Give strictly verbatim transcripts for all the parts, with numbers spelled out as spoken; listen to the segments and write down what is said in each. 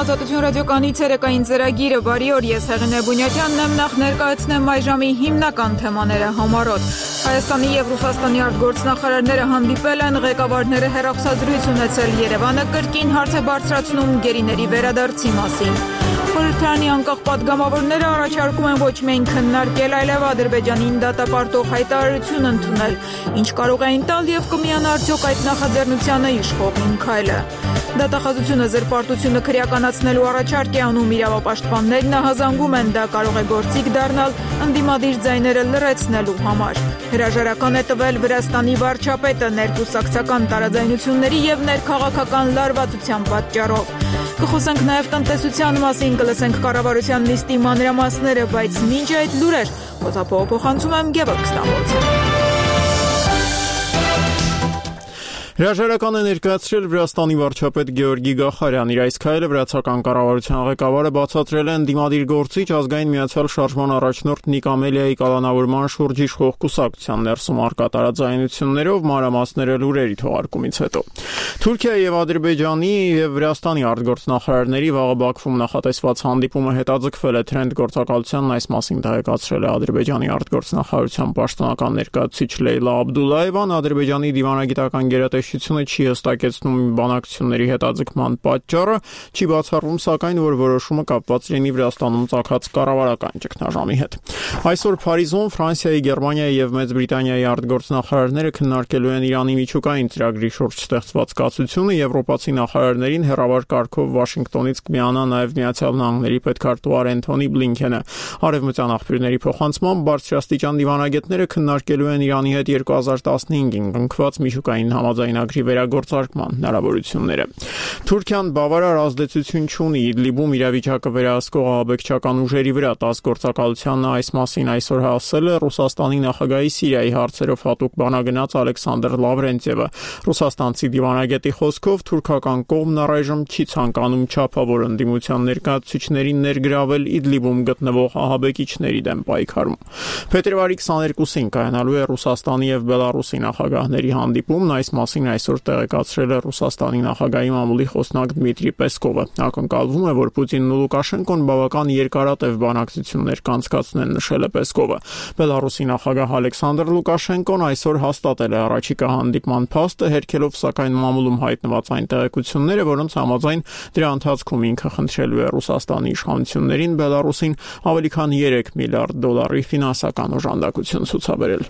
Ազատություն ռադիոկայանի ցերեկային ծրագիրը բարի օր, ես Հեղինե Բունյակյանն եմ, նախ ներկայացնեմ այժմի հիմնական թեմաները համառոտ։ Հայաստանի եւ Ռուսաստանի արտգործնախարարները հանդիպել են, ղեկավարները հեռախոսազրույց ունեցել, Երևանը կրկին հարց է բարձրացնում գերիների վերադարձի մասին։ Խորհրդարանի անկախ պատգամավորները առաջարկում են ոչ միայն քննարկել, այլև Ադրբեջանին դատապարտող հայտարարություն ընդունել, ինչ կարող էին տալ եւ կմիանա արդյոք այդ նախաձեռնությանը իշխող քայլը։ Դատախազությունը զրպարտությունը քրեականացնելու առաջարկ է անում իրավապաշտպաններն, հազանգում են դա կարող է գործիք դառնալ ընդդիմադիր ձայները լրացնելու համար։ Հրաժարական է տվել Վրաստանի վարչապետը ներկուսակցական տարաձայնությունների եւ ներքաղաքական լարվածության պատճառով։ Կխոսենք նաեւ տնտեսության մասին, կլսենք կառավարության նիստի մանրամասները, բայց մինչ այդ լուրեր փոխանցում եմ Գևորգ Ստամբոլցին։ Հրաժարական է ներկայացրել Վրաստանի վարչապետ Գեորգի Գախարյան։ Իր այս քայլը վրացական կառավարության ղեկավարը բացատրել է ընդդիմադիր գործիչ ազգային միացյալ շարժման առաջնորդ Նիկ Ամելիայի կալանավորման շուրջ իշխող կուսակցության ներսում առկա տարաձայնություններով մանրամասները լուրերի թողարկումից հետո։ Թուրքիայի եւ Ադրբեջանի եւ Վրաստանի արտգործնախարարների վաղը Բաքվում նախատեսված հանդիպումը հետաձգվել է Թրենդ գործակալությանն այս մասին տեղեկացրել է Ադրբեջանի արտգործնախարարության պաշտոնական ներկայացուցիչ Լեյլա Աբդուլլաևան։ Ադրբեջանի դիվանագիտական գերատեսչությունը չի հստակեցնում բանակցությունների հետաձգման պատճառը, չի բացառվում սակայն, որ որոշումը կապված լինի Վրաստանում ծագած կառավարական ճգնաժամի հետ։ Այսօր Փարիզում Ֆրանսիայի, Գերմանիայի եւ Մեծ Բրիտանիայի արտգործնախարարները քննարկելու են Իրանի միջուկային ծրագրի շուրջ ստեղծված կացությունը, եվրոպացի նախարարներին հեռավար կարգով Վաշինգտոնից կմիանա նաեւ Միացյալ Նահանգների պետքարտուղար Էնթոնի Բլինքենը։ Արևմտյան աղբյուրների փոխանցմամբ բարձրաստիճան դիվանագետները քննարկելու են Իրանի հետ երկու հազար տասնհինգին կնքված միջուկային համաձայնագրի վերագործարկման հնարավորությունները։ Թուրքիան բավարար ազդեցություն չունի Իդլիբում իրավիճակը վերահսկող ահաբեկչական ուժերի վրա։ ՏԱՍՍ գործակալությանն այս մասին այսօր ասել է Ռուսաստանի նախագահի Սիրիայի հարցերով հատուկ բանագնաց Ալեքսանդր Լավրենտիևը։ Ռուսաստանցի դիվանագետի խոսքով թուրքական կողմն առայժմ չի ցանկանում չափավոր ընդդիմության ներկայացուցիչներին ներգրավել Իդլիբում գտնվող ահաբեկիչների դեմ պայքարում։ Փետրվարի քսաներկուսին կայանալու է Ռուսաստանի եւ Բելարուսի նախագահների հանդիպումն, այս մասին այսօր տեղեկացրել է Ռուսաստանի նախագահի մամուլի խոսնակ Դմիտրի Պեսկովը։ Ակնկալվում է, որ Պուտինն ու Լուկաշենկոն բավական երկարատև բանակցություններ կանցկացնեն, նշել է Պեսկովը։ Բելարուսի նախագահ Ալեքսանդր Լուկաշենկոն այսօր հաստատել է առաջիկա հանդիպման փաստը, հերքելով սակայն մամուլում հայտնված այն տեղեկությունները, որոնց համաձայն դրա ընթացքում ինքը խնդրելու է Ռուսաստանի իշխանություններին Բելարուսին ավելի քան երեք միլիարդ դոլարի ֆինանսական օժանդակություն ցուցաբերել։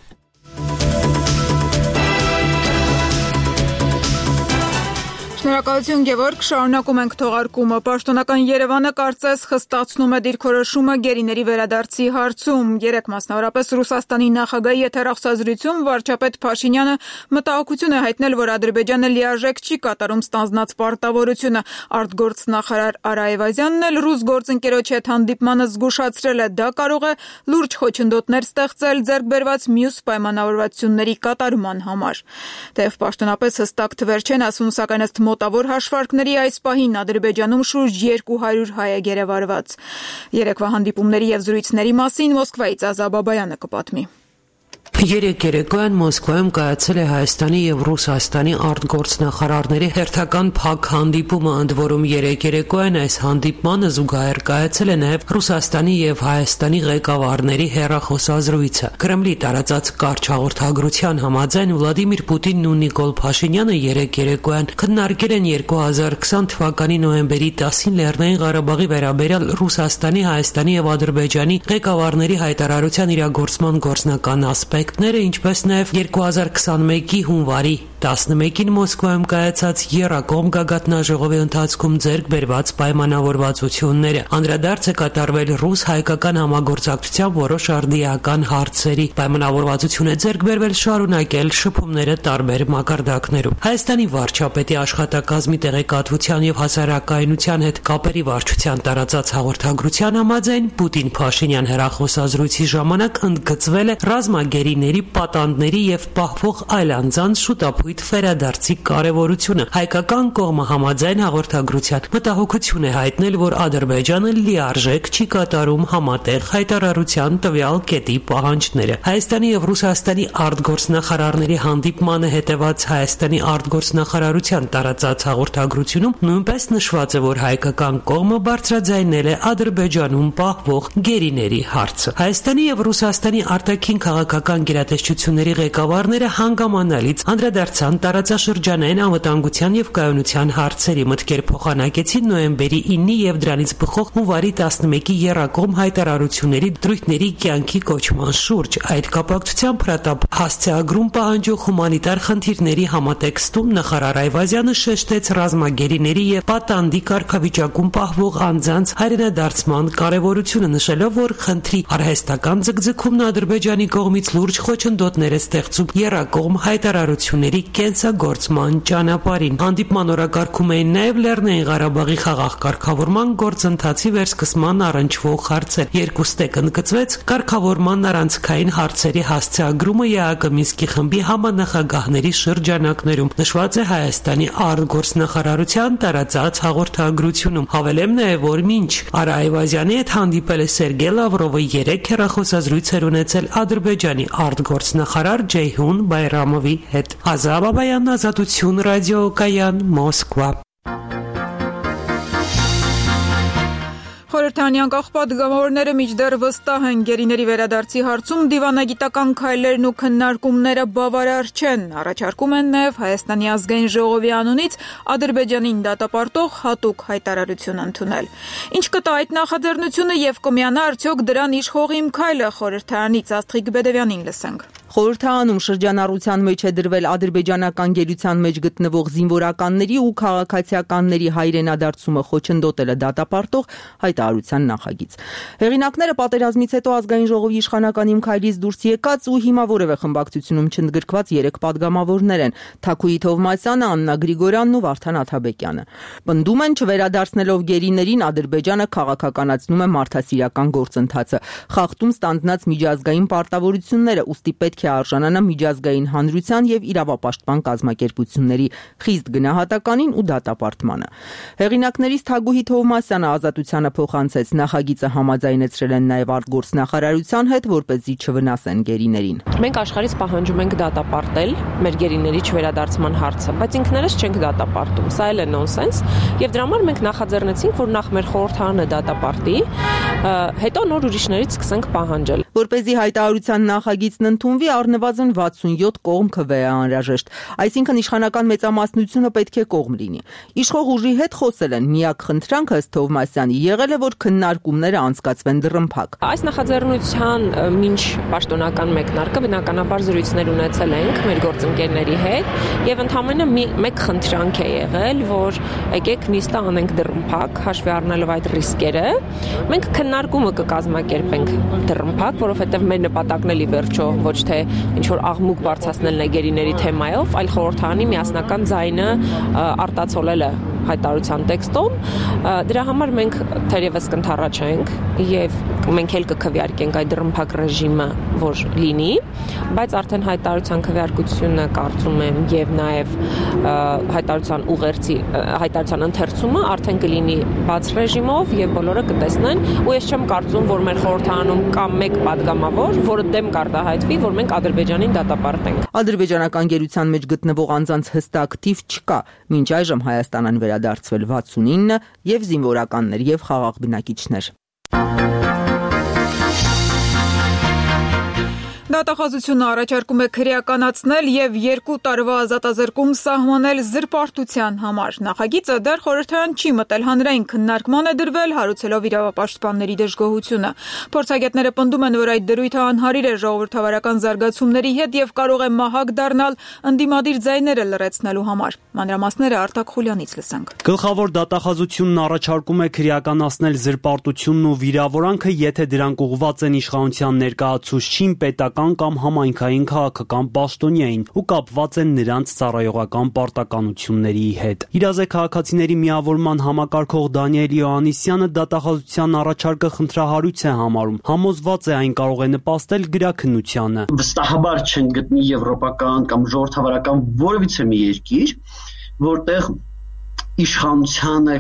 Շնորհակալություն Գևորգ, շարունակում ենք թողարկումը։ Պաշտոնական Երևանը կարծես խստացնում է դիրքորոշումը գերիների վերադարձի հարցում։ Երեկ մասնավորապես Ռուսաստանի նախագահի հետ հեռախոսազրույցում վարչապետ Փաշինյանը մտահոգություն է հայտնել, որ Ադրբեջանը լիարժեք չի կատարում ստանձնած պարտավորությունը։ Արտգործնախարար Արա Այվազյանն էլ ռուս գործընկերոջ հետ հանդիպմանը զգուշացրել է, դա կարող է լուրջ խոչընդոտներ ստեղծել ձեռք բերված մյուս պայմանավորվածությունների կատարման համար։ Թեև պաշտոնապես հստակ թվեր չեն ասում, սակայն ըստ մոտավոր հաշվարկների այս պահին Ադրբեջանում շուրջ երկու հարյուր հայ է գերեվարված։ Երեկվա հանդիպումների եւ զրույցների մասին Մոսկվայից Ազա Բաբայանը կպատմի։ Երեկ երեկոյան Մոսկվայում կայացել է Հայաստանի եւ Ռուսաստանի արտգործնախարարների հերթական փակ հանդիպումը, ընդ որում երեկ երեկոյան այս հանդիպմանը զուգահեռ կայացել է նաեւ Ռուսաստանի եւ Հայաստանի ղեկավարների հեռախոսազրույցը։ Կրեմլի տարածած կարճ հաղորդագրության համաձայն Վլադիմիր Պուտինն ու Նիկոլ Փաշինյանը երեկ երեկոյան քննարկել են երկու հազար քսան թվականի նոյեմբերի տասին Լեռնային Ղարաբաղի վերաբերյալ Ռուսաստանի, Հայաստանի եւ Ադրբեջանի ղեկավարների հայտարարության իրագործման գործնական ասպեկտները, ինչպես նաև երկու հազար քսանմեկի հունվարի տասնմեկին Մոսկվայում կայացած եռակողմ գագաթնաժողովի ընթացքում ձեռք բերված պայմանավորվածությունները։ Անդրադարձ է կատարվել ռուս-հայկական համագործակցության որոշ արդիական հարցերի։ Պայմանավորվածություն է ձեռք բերվել շարունակել շփումները տարբեր մակարդակներում։ Հայաստանի վարչապետի աշխատակազմի տեղեկատվության եւ հասարակայնության հետ կապերի վարչության տարածած հաղորդագրության համաձայն Պուտին-Փաշինյան հեռախոսազրույցի ժամանակ ընդգծվել է ռազմագերիների, պատանդների եւ պահվող այլ անձանց շուտապույտ երևույթ վերադարձի կարևորությունը։ Հայկական կողմը համաձայն հաղորդագրության մտահոգություն է հայտնել, որ Ադրբեջանը լիարժեք չի կատարում համատեղ հայտարարության տվյալ կետի պահանջները։ Հայաստանի եւ Ռուսաստանի արտգործնախարարների հանդիպմանը հետևած Հայաստանի արտգործնախարարության տարածած հաղորդագրությունում նույնպես նշված է, որ հայկական կողմը բարձրաձայնել է Ադրբեջանում պահվող գերիների հարցը։ Հայաստանի եւ Ռուսաստանի արտաքին քաղաքական գերատեսչությունների ղեկավարները հանգամանալից անդրադարձան տարածաշրջանային անվտանգության եւ կայունության հարցերի, մտքեր փոխանակեցին նոյեմբերի ինը եւ դրանից բխող հունվարի տասնմեկի եռակողմ հայտարարությունների դրույթների կյանքի կոչման շուրջ։ Այդ կապակցությամբ հրատապ հասցեագրում պահանջող հումանիտար խնդիրների համատեքստում նախարար Այվազյանը շեշտեց ռազմագերիների եւ պատանդի կարգավիճակում պահվող անձանց հայրենադարձման կարեւորությունը, նշելով, որ խնդրի արհեստական ձգձգումն Ադրբեջանի կողմից լուրջ խոչընդոտներ է ստեղծում եռակողմ հայտարարությունների կենսագործման ճանապարհին։ Հանդիպման օրակարգում էին նաեւ Լեռնային Ղարաբաղի խաղաղ կարգավորման գործընթացի վերսկսման առնչվող հարցեր։ Երկուստեք ընդգծվեց կարգավորման առանցքային հարցերի հասցեագրումը ԵԱՀԿ Մինսկի խմբի համանախագահների շրջանակներում, նշված է Հայաստանի արտգործնախարարության տարածած հաղորդագրությունում։ Հավելեմ նաև, որ մինչ Արա Այվազյանի հետ հանդիպել է Սերգեյ Լավրովը, երեք հեռախոսազրույց էր ունեցել Ադրբեջանի արտգործնախարար Ջեյհուն Բայրամովի հետ։ Ազա Բաբայան, Ազատություն ռադիոկայան, Մոսկվա։ Խորհրդանի անկախ պատգամավորները մինչդեռ վստահ են գերիների վերադարձի հարցում դիվանագիտական քայլերն ու քննարկումները բավարար չեն։ Առաջարկում են նաև Հայաստանի ազգային ժողովի անունից Ադրբեջանին դատապարտող հատուկ հայտարարություն ընդունել։ Ինչ կտա այդ նախաձեռնությունը եւ կմիանա արդյոք դրան իշխող իմ քայլը, խորհրդարանից Աստղիկ Բեդևյանին լսենք։ Խորհրդարանում շրջանառության մեջ է դրվել ադրբեջանական գերության մեջ գտնվող զինվորականների ու քաղաքացիականների հայրենադարձումը խոչընդոտելը դատապարտող հայտարարության նախագիծ։ Հեղինակները պատերազմից հետո ազգային ժողովի իշխանական իմ քայլից դուրս եկած ու հիմա որևէ խմբակցությունում չընդգրկված երեք падգամավորներ են՝ Թաքուի Թովմասյանը, Աննա Գրիգորյանն ու Վարդան Աթաբեկյանը։ Պնդում են, չվերադարձնելով գերիներին Ադրբեջանը քաղաքականացնում է մարդասիրական գործընթացը, խախտում ստանձնած միջազգային պարտավորությունները, ուստի պետք է արժանանա միջազգային հանրության եւ իրավապաշտպան կազմակերպությունների խիստ գնահատականին ու դատապարտմանը։ Հեղինակներից Թագուհի Թովմասյանը Ազատությանը փոխանցեց, նախագիծը համաձայնեցրել են նաեւ արտգործնախարարության հետ, որպեսզի չվնասեն գերիներին։ Մենք աշխարհից պահանջում ենք դատապարտել մեր գերիների չվերադարձման հարցը, բայց ինքներս չենք դատապարտում։ Սա էլ է նոնսենս, եւ դրա համար մենք նախաձեռնեցինք, որ նախ մեր խորհրդարանը դատապարտի, հետո նոր ուրիշներից սկսենք պահանջել։ Որպեսզի հայտարարության նախագիծն ընդունվի, առնվազն վաթսունյոթ կողմ քվե է անհրաժեշտ, այսինքն իշխանական մեծամասնությունը պետք է կողմ լինի։ Իշխող ուժի հետ խոսել են, միակ խնդրանքը ըստ Թովմասյանի եղել է, որ քննարկումները անցկացվեն դռնփակ։ Այս նախաձեռնության մինչ պաշտոնական մեկնարկը բնականաբար զրույցներ ունեցել ենք մեր գործընկերների հետ եւ ընդհանրապես մեկ խնդրանք է եղել, որ եկեք նիստը անենք դռնփակ, հաշվի առնելով այդ ռիսկերը, մենք քննարկումը կկազմակերպենք դռնփակ, որովհետեւ մեր նպատակն էլի վերջո ոչ թե ինչ որ աղմուկ բարձրացնելն է գերիների թեմայով, այլ խորհրդարանի միասնական ձայնը արտացոլելը հայտարարության տեքստում։ Դրա համար մենք թերևս կընթառաջենք եւ մենք էլ կքվեարկենք այդ դռնփակ ռեժիմը, որ լինի, բայց արդեն հայտարարության քվեարկությունը կարծում եմ եւ նաեւ հայտարարության ուղերձի հայտարարության ընթերցումը արդեն կլինի բաց ռեժիմով եւ բոլորը կտեսնեն, ու ես չեմ կարծում, որ մեր խորհրդարանում կա մեկ падգամավոր, որը դեմ կարտահայտվի, որ մենք Ադրբեջանին դատապարտենք։ Ադրբեջանական գերության մեջ գտնվող անձանց հստակ թիվ չկա։ Մինչ այժմ Հայաստանն վերադարձվել վաթսունինը եւ զինվորականներ եւ խաղաղ բնակիչներ։ Դատախազությունը առաջարկում է քրեականացնել եւ երկու տարվա ազատազրկում սահմանել զրպարտության համար։ Նախագիծը դեռ խորհրդարան չի մտել, հանրային քննարկման է դրվել, հարուցելով իրավապաշտպանների դժգոհությունը։ Փորձագետները պնդում են, որ այդ դրույթը անհարիր է ժողովրդավարական զարգացումների հետ եւ կարող է մահակ դառնալ ընդդիմադիր ձայները լրացնելու համար։ Մանրամասները Արտակ Խուլյանից լսենք։ Գլխավոր դատախազությունն առաջարկում է քրեականացնել զրպարտությունն ու վիրավորանքը, եթե դրանք ուղղված են իշխանության ներկայացուցչին, պետական տնտեսական կամ համայնքային քաղաքական պաշտոնյային ու կապված են նրանց ծառայողական պարտականությունների հետ։ Իրազե քաղաքացիների միավորման համակարգող Դանիել Յոհաննիսյանը դատախազության առաջարկը խնդրահարույց է համարում։ Համոզված է այն կարող է նպաստել գրաքննությանը։ Վստահաբար չեն գտնի եվրոպական կամ ժողովրդավարական որևիցե մի երկիր, որտեղ իշխանությանը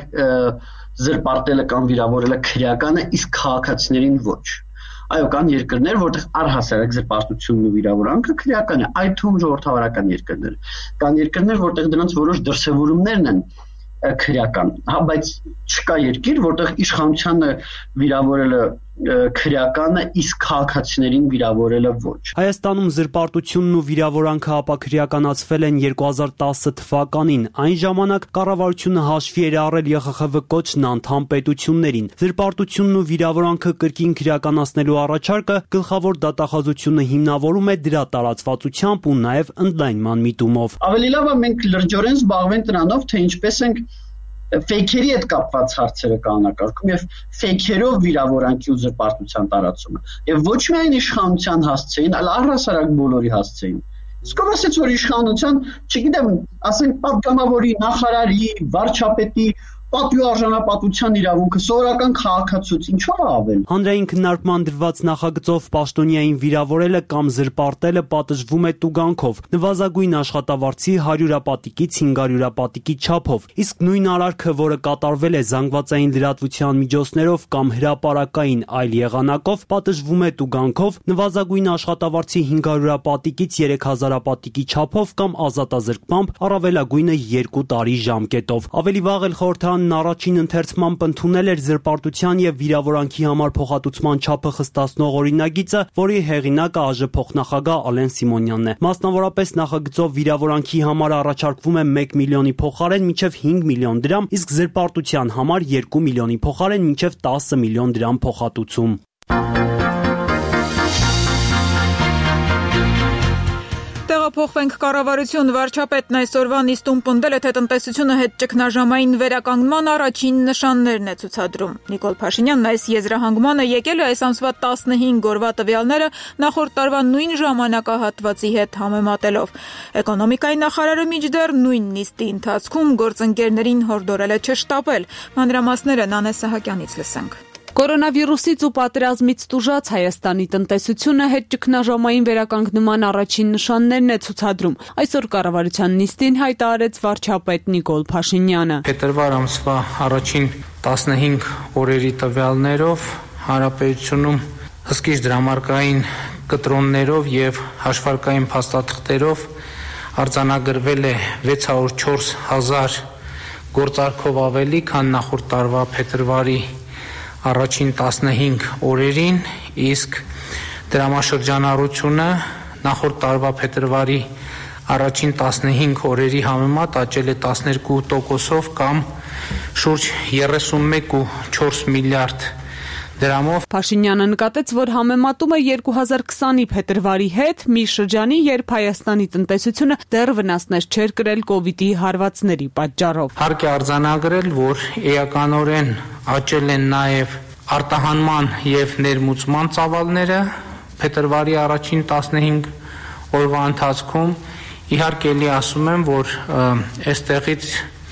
զրպարտելը կամ վիրավորելը քրեականը, իսկ քաղաքացիներին ոչ։ Այո, կան երկրներ, որտեղ առհասարակ զրպարտությունն ու վիրավորանքը քրեական է, այդ թվում ժողովրդավարական երկրներ։ Կան երկրներ, որտեղ դրանց որոշ դրսևորումներն են քրեական, հա, բայց չկա երկիր, որտեղ իշխանությանը վիրավորելը քրեականը, իսկ քաղաքացիներին վիրավորելը ոչ։ Հայաստանում զրպարտությունն ու վիրավորանքը ապաքրեականացվել են երկու հազար տասը թվականին։ Այն ժամանակ կառավարությունը հաշվի էր առել Ե Խ Խ V կոչն անդամ պետություններին։ Զրպարտությունն ու վիրավորանքը կրկին քրեականացնելու առաջարկը գլխավոր դատախազությունը հիմնավորում է դրա տարածվածությամբ ու նաև ընդլայնման միտումով։ Ավելի լավ է մենք լրջորեն զբաղվենք դրանով, թե ինչպես ենք ֆեյքերի հետ կապված հարցերը կանոնակարգում եւ ֆեյքերով վիրավորանքի ու զրպարտության տարածումը եւ ոչ միայն իշխանության հասցեին, այլ առհասարակ բոլորի հասցեին։ Իսկ ով ասեց, որ իշխանության, չգիտեմ, ասենք պատգամավորի, նախարարի, վարչապետի պատվիարժանապատության իրավունքը սովորական քաղաքացուց ինչով է ավել։ Հանրային քննարկման դրված նախագծով պաշտոնյային վիրավորելը կամ զրպարտելը պատժվում է տուգանքով, նվազագույն աշխատավարձի հարյուրապատիկից հինգարյուրապատիկի չափով, իսկ նույն արարքը, որը կատարվել է զանգվածային լրատվության միջոցներով կամ հրապարակային այլ եղանակով, պատժվում է տուգանքով, նվազագույն աշխատավարձի հինգարյուրապատիկից երեք հազարապատիկի չափով կամ ազատազրկմամբ, առավելագույնը երկու տարի ժամկետով։ Ավելի վաղ էլ խորհրդարանն առաջին ընթերցմամբ ընդունել էր զրպարտության եւ վիրավորանքի համար փոխհատուցման չափը խստացնող օրինագիծը, որի հեղինակը ԱԺ փոխնախագահ Ալեն Սիմոնյանն է։ Մասնավորապես նախագծով վիրավորանքի համար առաջարկվում է մեկ միլիոնի փոխարեն մինչև հինգ միլիոն դրամ, իսկ զրպարտության համար երկու միլիոնի փոխարեն մինչև տասը միլիոն դրամ փոխհատուցում։ Տեղափոխվենք կառավարություն, վարչապետն այսօրվա նիստում պնդել է, թե տնտեսությունը հետ ճգնաժամային վերականգնման առաջին նշաններն է ցուցադրում։ Նիկոլ Փաշինյանն այս եզրահանգմանը եկել է այս ամսվա տասնհինգ օրվա տվյալները նախորդ տարվա նույն ժամանակահատվածի հետ համեմատելով։ Էկոնոմիկայի նախարարը մինչդեռ նույն նիստի ընթացքում գործընկերներին հորդորել է չշտապել։ Մանրամասները Նանե Սահակյանից լսենք։ Կորոնավիրուսից ու պատերազմից տուժած Հայաստանի տնտեսությունը հետ ճգնաժամային վերականգնման առաջին նշաններն է ցուցադրում։ Այսօր կառավարության նիստին հայտարարեց վարչապետ Նիկոլ Փաշինյանը։ Փետրվար ամսվա առաջին տասնհինգ օրերի տվյալներով հանրապետությունում հսկիչ դրամարկային կտրոններով եւ հաշվարկային փաստաթղթերով արձանագրվել է վեց հարյուր չորս հազար գործարքով ավելի, քան նախորդ տարվա փետրվարի առաջին տասնհինգ օրերին, իսկ դրամաշրջանառությունը նախորդ տարվա փետրվարի առաջին տասնհինգ օրերի համեմատ աճել է տասներկու տոկոսով կամ շուրջ երեսունմեկ ու չորս միլիարդ դրամով։ Փաշինյանը նկատեց, որ համեմատում է երկու հազար քսանի փետրվարի հետ, մի շրջանի, երբ Հայաստանի տնտեսությունը դեռ վնասներ չէր կրել կովիդի հարվածների պատճառով։ Հարկ է արձանագրել, որ էականորեն աճել են նաև արտահանման եւ ներմուծման ծավալները փետրվարի առաջին տասնհինգ օրվա ընթացքում։ Իհարկե էլի ասում եմ, որ այստեղից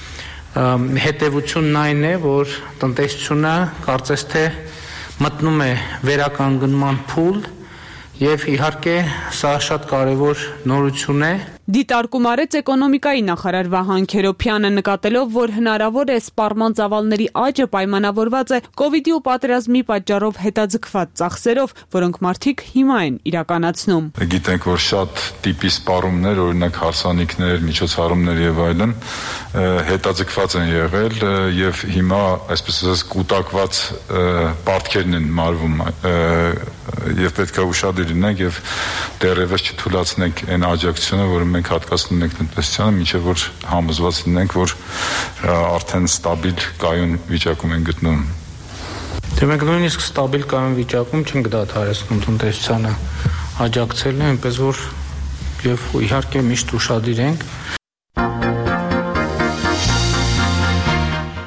հետևությունն այն է, որ տնտեսությունը կարծես թե մտնում է վերականգնման փուլ եւ իհարկե սա շատ կարեւոր նորություն է։ Դիտարկում արեց էկոնոմիկայի նախարար Վահան Քերոփյանը, նկատելով, որ հնարավոր է սպառման ծավալների աճը պայմանավորված է կովիդի ու պատերազմի պատճառով հետաձգված ծախսերով, որոնք մարդիկ հիմա են իրականացնում։ Գիտենք, որ շատ տիպի սպառումներ, օրինակ հարսանիքներ, միջոցառումներ եւ այլն հետաձգված են եղել եւ հիմա, այսպես ասած, կուտակված պարտքերն են մարվում եւ պետք է ուշադիր լինենք եւ դեռևս չթույլատնենք այն աջակցությունը, որը մենք հատկացնում ենք տնտեսությանը, մինչև որ համոզված լինենք, որ արդեն ստաբիլ կայուն վիճակում են գտնվում։ Դե մենք նույնիսկ ստաբիլ կայուն վիճակում չենք դադարեցնում տնտեսությանը աջակցելը, այնպես որ եւ իհարկե միշտ ուշադիր ենք։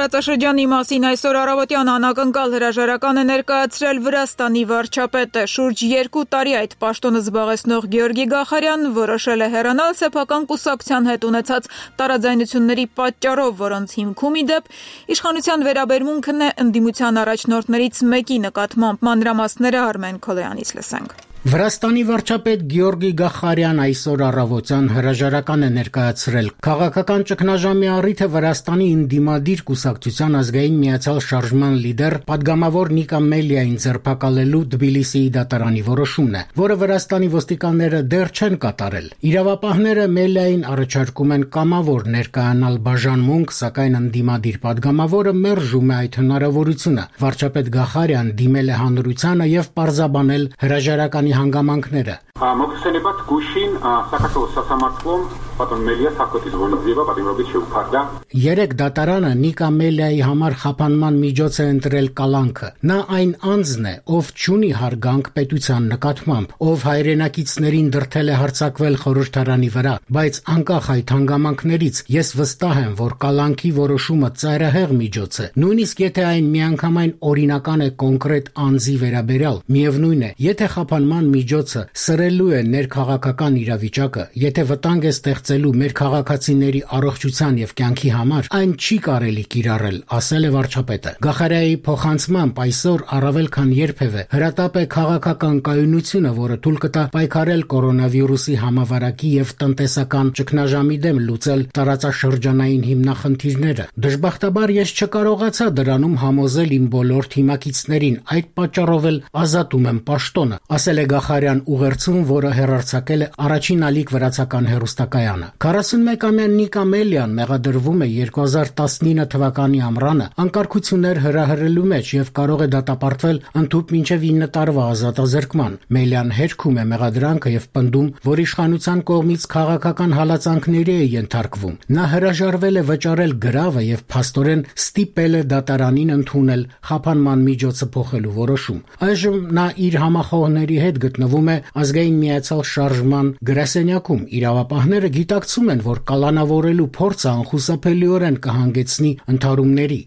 Տարածաշրջանի մասին այսօր առավոտյան անակնկալ հրաժարական է ներկայացրել Վրաստանի վարչապետը։ Շուրջ երկու տարի այդ պաշտոնը զբաղեցնող Գեորգի Գախարյանն որոշել է հեռանալ սեփական կուսակցության հետ ունեցած տարաձայնությունների պատճառով, որոնց հիմքում ի դեպ իշխանության վերաբերմունքն է ընդդիմության առաջնորդներից մեկի նկատմամբ։ Մանրամասները Արմեն Քոլոյանից լսենք։ Վրաստանի վարչապետ Գեորգի Գախարյան այսօր առավոտյան հրաժարական է ներկայացրել։ Քաղաքական ճգնաժամի առիթը Վրաստանի ընդդիմադիր կուսակցության ազգային միացյալ շարժման լիդեր падգամավոր Նիկա Մելիային ձերբակալելու Թբիլիսիի դատարանի որոշումն է, որը Վրաստանի ոստիկանները դեռ չեն կատարել։ Իրավապահները Մելիային առաջարկում են կամավոր ներկայանալ բաժանմունք, սակայն ընդդիմադիր падգամավորը մերժում է այդ հնարավորությունը։ Վարչապետ Գախարյան դիմել է հանրությանը եւ պարզաբանել հրաժարականի հանգամանքները։ Մոքսենեբատ գուշին սակատոս սասամարտվում պատոն Մելիա սակոտից վոնիզիվա պատիմրոբիչ ուփարդա։ Երեք դատարանը Նիկա Մելիայի համար խափանման միջոց է ընտրել կալանքը։ Նա այն անձն է, ով չունի հարգանք պետության նկատմամբ, ով հայրենակիցներին դրդել է հարձակվել խորհրդարանի վրա, բայց անկախ այդ հանգամանքներից ես վստահ եմ, որ կալանքի որոշումը ծայրահեղ միջոց է։ Նույնիսկ եթե այն միանգամայն օրինական է կոնկրետ անձի վերաբերյալ, միևնույն է, եթե խափանման միջոցը սրելու է ներքաղաքական իրավիճակը, եթե վտանգ է ստեղծելու մեր քաղաքացիների առողջության եւ կյանքի համար, այն չի կարելի կիրառել, ասել է վարչապետը։ Գախարյայի փոխանցմամբ այսօր առավել քան երբևէ հրատապ է քաղաքական կայունությունը, որը թույլ կտա պայքարել կորոնավիրուսի համավարակի եւ տնտեսական ճգնաժամի դեմ, լուծել տարածաշրջանային հիմնախնդիրները։ Դժբախտաբար ես չկարողացա դրանում համոզել իմ բոլոր թիմակիցներին, այդ պատճառով էլ ազատում եմ պաշտոնը, ասել է Գախարյան ուղերձում, որը հեռարձակել է առաջին ալիք վրացական հեռուստակայանը։ քառասունմեկամյա Նիկա Մելիան մեղադրվում է երկու հազար տասնինը թվականի ամռանը անկարգություններ հրահրելու մեջ եւ կարող է դատապարտվել ընդհուպ մինչեւ ինը տարվա ազատազրկման։ Մելիան հերքում է մեղադրանքը եւ պնդում, որ իշխանության կողմից քաղաքական հալածանքների է ենթարկվում։ Նա հրաժարվել է վճարել գրավը եւ փաստորեն ստիպել է դատարանին ընդունել խափանման միջոցը փոխելու որոշում։ Այժմ նա իր համախոհների հետ գտնվում է ազգային միացյալ շարժման գրասենյակում։ Իրավապահները գիտակցում են, որ կալանավորելու փորձը անխուսափելիորեն կհանգեցնի ընդհարումների։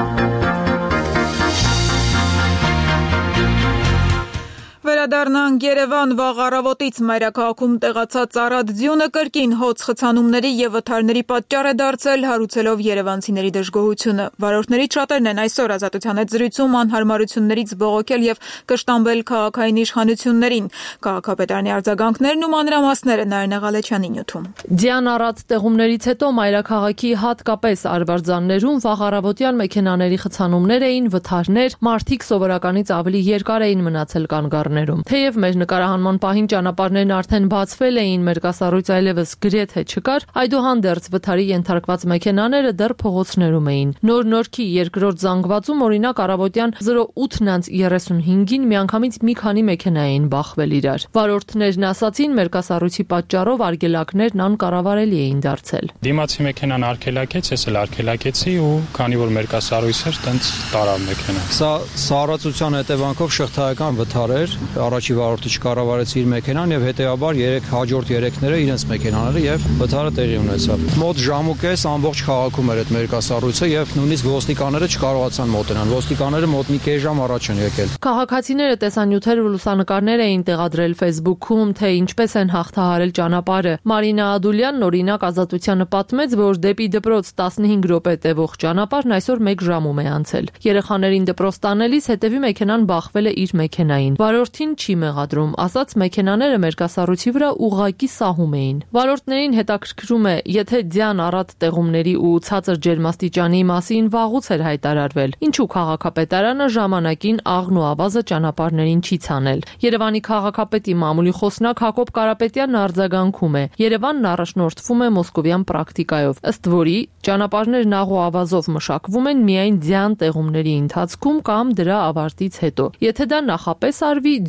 Վերադառնանք Երևան։ Վաղ առավոտից մայրաքաղաքում տեղացած Արադ ձյունը կրկին հոծ խցանումների եւ վթարների պատճառ է դարձել, հարուցելով երևանցիների դժգոհությունը։ Վարորդներից շատերն են այսօր Ազատության հետ զրույցում անհարմարություններից բողոքել եւ կշտամբել քաղաքային իշխանություններին։ Քաղաքապետարանի արձագանքներն ու մանրամասները Նարինե Ղալեչյանի նյութում։ Ձյան Արադ տեղումներից հետո մայրաքաղաքի հատկապես արվարձաններում վաղ առավոտյան մեքենաների խցանումներ էին, վթարներ, մարդիկ սովորականից ավելի երկար էին մնացել կանգառ։ Թեև մեր նկարահանման պահին ճանապարհներն արդեն բացվել էին, մեր կասառույց այլևս գրեթե չկար, այդուհանդերձ վթարի ենթարկված մեքենաները դեռ փողոցներում էին։ Նոր Նորքի երկրորդ զանգվածում օրինակ առավոտյան զրո ութ երեսունհինգին միանգամից մի քանի մեքենա էին բախվել իրար։ Վարորդներն ասացին, մեր կասառույցի պատճառով արգելակներն անկառավարելի էին դարձել։ Դիմացի մեքենան արգելակեց, ես էլ արգելակեցի ու քանի որ մեր կասառույց էր, տենց տարավ մեքենան։ Սա սառեցության հետևանքով շղթայական վթար էր։ Առաջի վարորդը չկառավարեց իր մեքենան եւ հետեւաբար երեք հաջորդ երեքները իրենց մեքենաները եւ վթարը տեղի ունեցավ։ Մոտ ժամուկես ամբողջ քաղաքում էր այդ մերկասառույցը եւ նույնիսկ ոստիկանները չկարողացան մոտենալ։ Ոստիկանները մոտ մի կես ժամ առաջ են եկել։ Քաղաքացիները տեսանյութեր ու լուսանկարներ էին տեղադրել Facebook-ում, թե ինչպես են հաղթահարել ճանապարհը։ Մարինա Ադուլյանն օրինակ Ազատությանը պատմեց, որ դեպի դպրոց տասնհինգ րոպե տևող ճանապարհն այսօր մեկ ժամում է անցել։ Երեխաներին դպրոց տանելիս հետևի մեքենան բախվել է իր մեքենային։ Վարորդին չի մեղադրում, ասաց մեքենաները մերկասառույցի վրա ուղղակի սահում էին։ Վարորդներին հետաքրքրում է, եթե Ձյան Արադ տեղումների ու ցածր ջերմաստիճանի մասին վաղուց էր հայտարարվել, ինչու քաղաքապետարանը ժամանակին աղն ու ավազը ճանապարհներին չի ցանել։ Երևանի քաղաքապետի մամուլի խոսնակ Հակոբ Կարապետյանն արձագանքում է. Երևանն առաջնորդվում է մոսկովյան պրակտիկայով, ըստ որի ճանապարհներն աղ ու ավազով մշակվում են միայն Ձյան տեղումների ընթացքում կամ դրա ավարտից հետո։ Եթե դա նախապես արվի,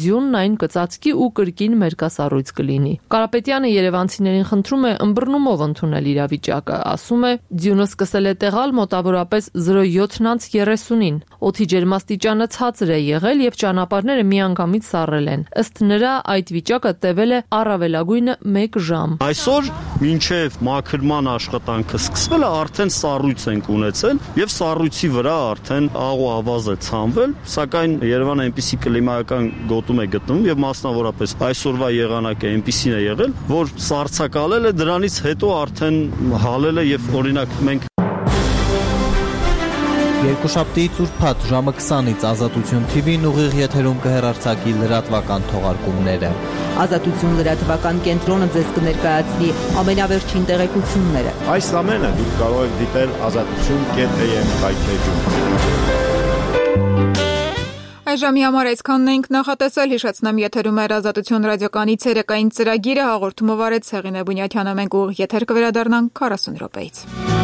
ձյունն այն կծածկի ու կրկին մերկասառույց կլինի։ Կարապետյանը երևանցիներին խնդրում է ըմբռնումով ընդունել իրավիճակը, ասում է՝ ձյունը սկսել է տեղալ մոտավորապես զրո յոթ երեսունին։ Օդի ջերմաստիճանը ցածր է եղել եւ ճանապարհները միանգամից սառել են։ Ըստ նրա այդ վիճակը տևել է առավելագույնը մեկ ժամ։ Այսօր մինչև մաքրման աշխատանքը սկսվել է, արդեն սառույց ենք ունեցել եւ սառույցի վրա արդեն աղ ու ավազ է ցանվել, սակայն Երևանը այնպիսի կլիմայական գոտում է գտնվում եւ մասնավորապես այսօրվա եղանակը այնպիսին է եղել, որ սառցակալել է, դրանից հետո արդեն հալել է եւ օրինակ մենք Երկուշաբթի ծուրփաթ ժամը քսանից Ազատություն թի վին ուղիղ եթերում կհեռարձակի լրատվական թողարկումները։ Ազատություն լրատվական կենտրոնը ձեզ կներկայացնի ամենավերջին տեղեկությունները։ Այս ամենը դուք կարող եք դիտել ազատություն կետ էյ էմ կայքեջում։ Այժմի համար այսքանն ենք նախատեսել, հիշեցնեմ եթերում էր Ազատություն ռադիոկայանի ցերեկային ծրագիրը, հաղորդումը վարեց Հեղինե Բունյաթյանը, մենք ուղիղ եթեր կվերադառնանք քառասուն րոպեից։